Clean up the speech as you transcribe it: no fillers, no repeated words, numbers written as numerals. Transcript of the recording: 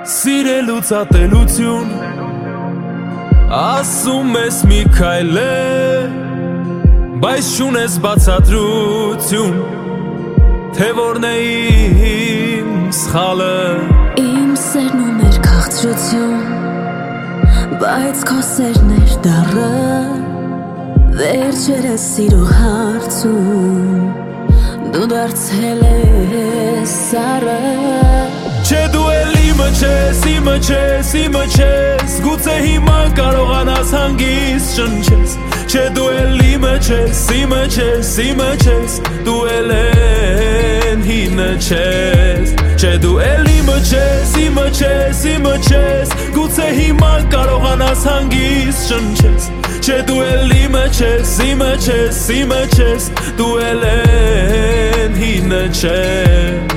Սիրելուց ատելություն ասում ես մի քայլ է բայց չունես բացատրություն թե որն է իմ սխալը Իմ սերն ուներ քաղցրություն բայց քո սերն էր դառը վերջերս սիրո հարցում դու դարձել ես սառը Չէ դու էլ իմը չես, գուցե հիմա կարողանաս հանգիստ շնչես Չէ դու էլ իմը չես, դու էլ են հինը չես Չէ դու էլ իմը չես, գուցե հիմա կարողանաս հանգիստ շնչես Չէ դու էլ իմը չես, դու էլ են հինը չես